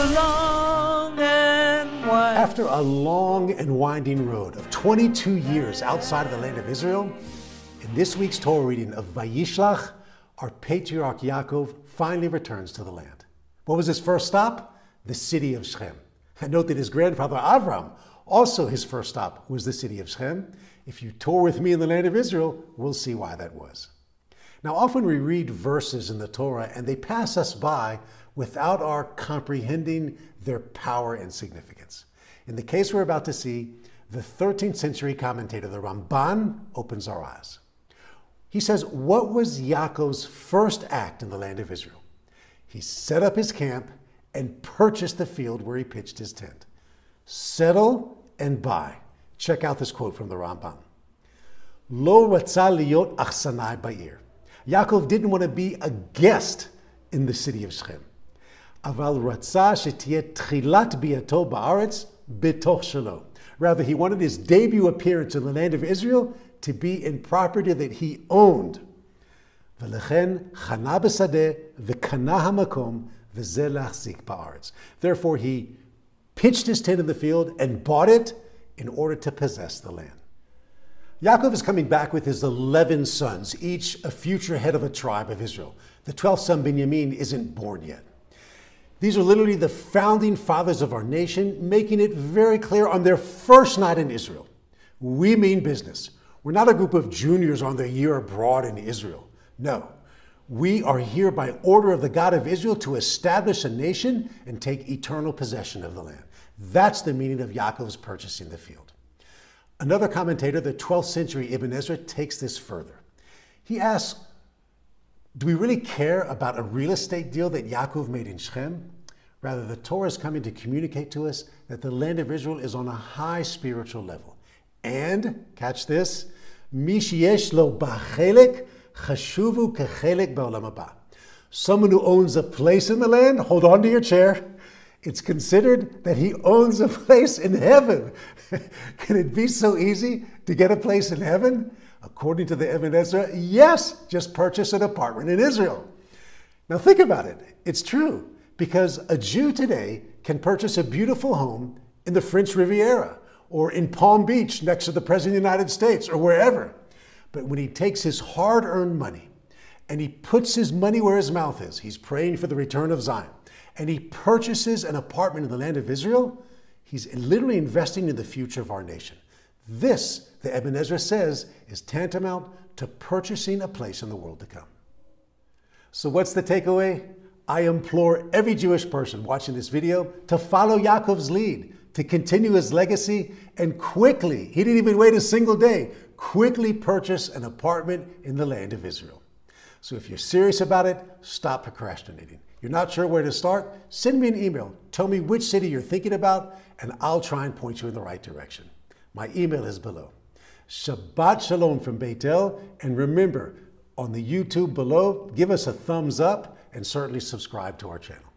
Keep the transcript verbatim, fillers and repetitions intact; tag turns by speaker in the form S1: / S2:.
S1: long and wide.
S2: After a long and winding road of twenty-two years outside of the land of Israel, in this week's Torah reading of Vayishlach, our patriarch Yaakov finally returns to the land. What was his first stop? The city of Shechem. And note that his grandfather Avram, also his first stop was the city of Shechem. If you tour with me in the land of Israel, we'll see why that was. Now, often we read verses in the Torah and they pass us by without our comprehending their power and significance. In the case we're about to see, the thirteenth century commentator, the Ramban, opens our eyes. He says, what was Yaakov's first act in the land of Israel? He set up his camp and purchased the field where he pitched his tent. Settle and buy. Check out this quote from the Ramban. Lo ratza liot achsanai ba'ir. Yaakov didn't want to be a guest in the city of Shechem. Aval ratza shetiyeh tchilat biato ba'aretz betoch shelo. Rather, he wanted his debut appearance in the land of Israel to be in property that he owned. V'lechen chana b'sadeh v'kana hamakom v'zeh lachzik ba'aretz. Therefore, he pitched his tent in the field and bought it in order to possess the land. Yaakov is coming back with his eleven sons, each a future head of a tribe of Israel. The twelfth son, Binyamin, isn't born yet. These are literally the founding fathers of our nation, making it very clear on their first night in Israel. We mean business. We're not a group of juniors on their year abroad in Israel. No, we are here by order of the God of Israel to establish a nation and take eternal possession of the land. That's the meaning of Yaakov's purchasing the field. Another commentator, the twelfth century Ibn Ezra, takes this further. He asks, do we really care about a real estate deal that Yaakov made in Shechem? Rather, the Torah is coming to communicate to us that the land of Israel is on a high spiritual level. And, catch this, Mi sheyesh lo ba'chelek chashuvu kechelek ba'olam haba. Someone who owns a place in the land, hold on to your chair. It's considered that he owns a place in heaven. Can it be so easy to get a place in heaven? According to the Ibn Ezra, yes, just purchase an apartment in Israel. Now think about it. It's true, because a Jew today can purchase a beautiful home in the French Riviera or in Palm Beach next to the President of the United States or wherever. But when he takes his hard-earned money and he puts his money where his mouth is, he's praying for the return of Zion, and he purchases an apartment in the land of Israel, he's literally investing in the future of our nation. This, the Ibn Ezra says, is tantamount to purchasing a place in the world to come. So what's the takeaway? I implore every Jewish person watching this video to follow Yaakov's lead, to continue his legacy, and quickly, he didn't even wait a single day, quickly purchase an apartment in the land of Israel. So if you're serious about it, stop procrastinating. You're not sure where to start? Send me an email. Tell me which city you're thinking about, and I'll try and point you in the right direction. My email is below. Shabbat Shalom from Beit El, and remember, on the YouTube below, give us a thumbs up and certainly subscribe to our channel.